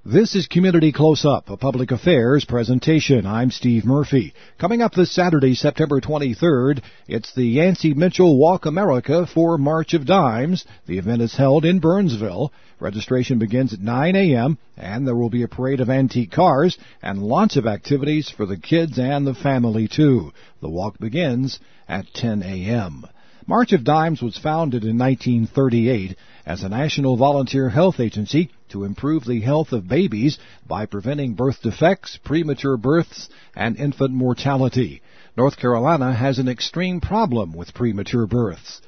This is Community Close-Up, a public affairs presentation. I'm Steve Murphy. Coming up this Saturday, September 23rd, it's the Yancey Mitchell Walk America for March of Dimes. The event is held in Burnsville. Registration begins at 9 a.m., and there will be a parade of antique cars and lots of activities for the kids and the family, too. The walk begins at 10 a.m. March of Dimes was founded in 1938 as a national volunteer health agency to improve the health of babies by preventing birth defects, premature births, and infant mortality. North Carolina has an extreme problem with premature births.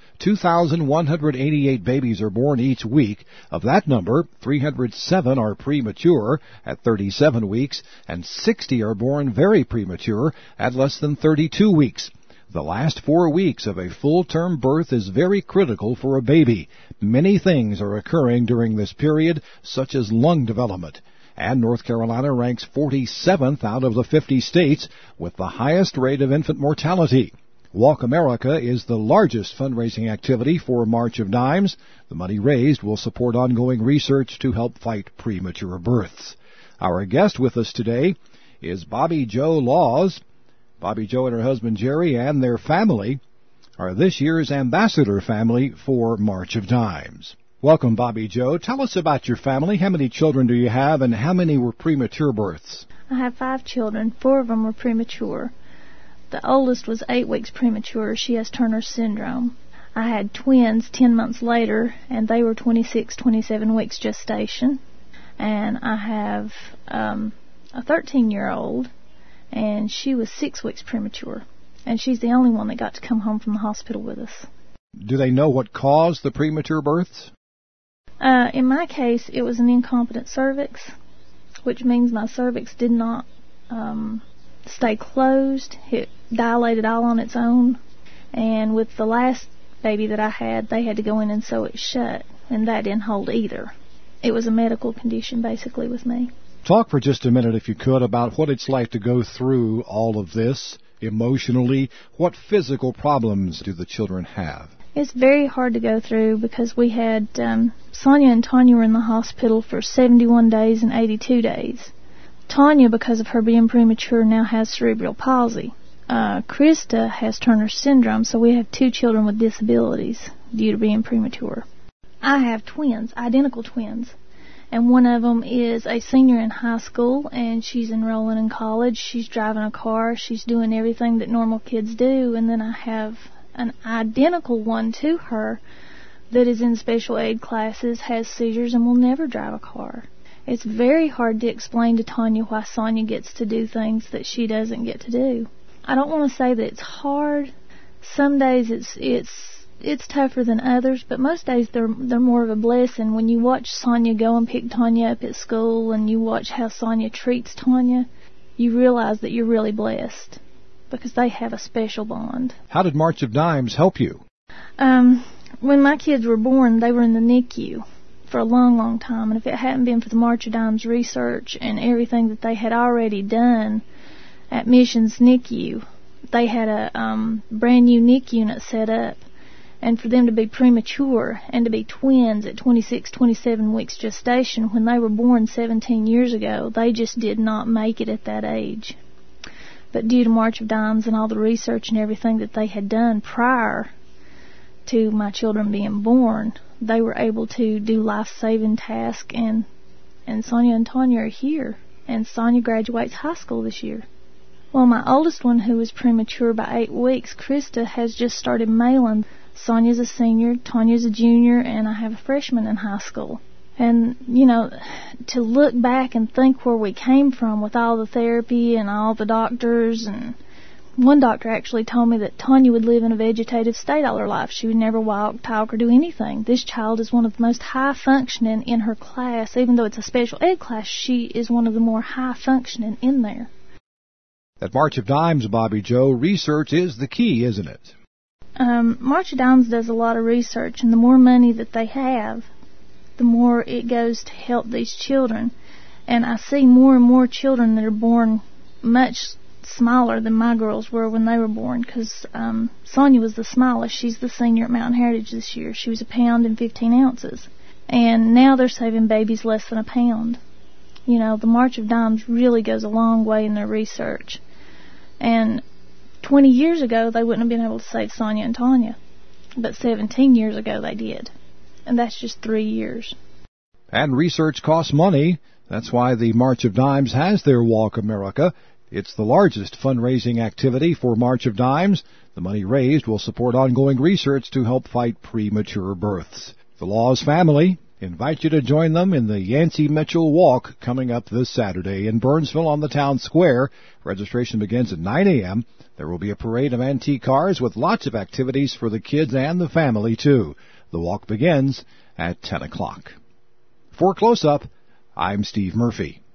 2,188 babies are born each week. Of that number, 307 are premature at 37 weeks, and 60 are born very premature at less than 32 weeks. The last 4 weeks of a full-term birth is very critical for a baby. Many things are occurring during this period, such as lung development. And North Carolina ranks 47th out of the 50 states with the highest rate of infant mortality. Walk America is the largest fundraising activity for March of Dimes. The money raised will support ongoing research to help fight premature births. Our guest with us today is Bobby Jo Laws. Bobby Jo and her husband Jerry and their family are this year's ambassador family for March of Dimes. Welcome, Bobby Jo. Tell us about your family. How many children do you have, and how many were premature births? I have 5 children. 4 of them were premature. The oldest was 8 weeks premature. She has Turner syndrome. I had twins 10 months later, and they were 26, 27 weeks gestation. And I have a 13-year-old. And she was 6 weeks premature. And she's the only one that got to come home from the hospital with us. Do they know what caused the premature births? In my case, it was an incompetent cervix, which means my cervix did not stay closed. It dilated all on its own. And with the last baby that I had, they had to go in and sew it shut. And that didn't hold either. It was a medical condition, basically, with me. Talk for just a minute, if you could, about what it's like to go through all of this emotionally. What physical problems do the children have? It's very hard to go through because we had Sonia and Tanya were in the hospital for 71 days and 82 days. Tanya, because of her being premature, now has cerebral palsy. Krista has Turner syndrome, so we have 2 children with disabilities due to being premature. I have twins, identical twins. And one of them is a senior in high school, and she's enrolling in college. She's driving a car. She's doing everything that normal kids do. And then I have an identical one to her that is in special ed classes, has seizures, and will never drive a car. It's very hard to explain to Tanya why Sonia gets to do things that she doesn't get to do. I don't want to say that it's hard. Some days it's tougher than others, but most days they're more of a blessing. When you watch Sonia go and pick Tanya up at school and you watch how Sonia treats Tanya, you realize that you're really blessed because they have a special bond. How did March of Dimes help you? When my kids were born, they were in the NICU for a long, long time, and if it hadn't been for the March of Dimes research and everything that they had already done at Missions NICU, they had a brand new NICU unit set up. And for them to be premature and to be twins at 26, 27 weeks gestation when they were born 17 years ago, they just did not make it at that age. But due to March of Dimes and all the research and everything that they had done prior to my children being born, they were able to do life-saving tasks, and Sonia and Tanya are here. And Sonia graduates high school this year. Well, my oldest one, who was premature by 8 weeks, Krista, has just started mailing. Sonia's a senior, Tanya's a junior, and I have a freshman in high school. And, you know, to look back and think where we came from with all the therapy and all the doctors, and one doctor actually told me that Tanya would live in a vegetative state all her life. She would never walk, talk, or do anything. This child is one of the most high-functioning in her class. Even though it's a special ed class, she is one of the more high-functioning in there. At March of Dimes, Bobby Jo, research is the key, isn't it? March of Dimes does a lot of research, and the more money that they have, the more it goes to help these children. And I see more and more children that are born much smaller than my girls were when they were born, because Sonia was the smallest. She's the senior at Mountain Heritage this year. She was 1 pound and 15 ounces. And now they're saving babies less than 1 pound. You know, the March of Dimes really goes a long way in their research. And 20 years ago, they wouldn't have been able to save Sonia and Tanya. But 17 years ago, they did. And that's just 3 years. And research costs money. That's why the March of Dimes has their Walk America. It's the largest fundraising activity for March of Dimes. The money raised will support ongoing research to help fight premature births. The Laws family invite you to join them in the Yancey Mitchell Walk coming up this Saturday in Burnsville on the town square. Registration begins at 9 a.m. There will be a parade of antique cars with lots of activities for the kids and the family, too. The walk begins at 10 o'clock. For Close Up, I'm Steve Murphy.